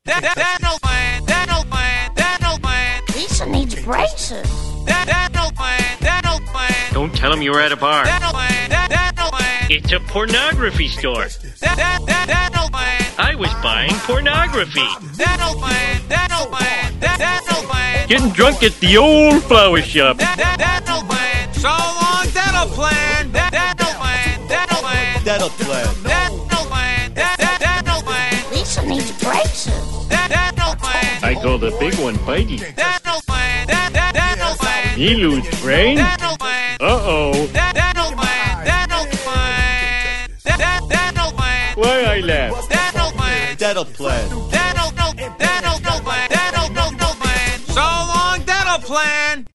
Dental plan, dental plan, dental plan. Lisa needs braces. Dental plan, dental plan. Don't tell him you were at a bar. Dental plan, dental plan. It's a pornography store. Dental plan. I was buying pornography. Dental plan, dental plan, dental plan. Getting drunk at the old flower shop. Dental plan. So long, dental plan. Dental plan, dental plan. Dental plan. Dental plan, dental plan. Lisa needs braces. Dental plan. I call the big one Bitey. Dental plan, dental plan. He lose brain. Dental plan. Uh-oh. Dental plan, dental plan. Dental plan. Why I laugh? Dental plan. Dental plan. Dental plan. Dental plan. So long, dental plan.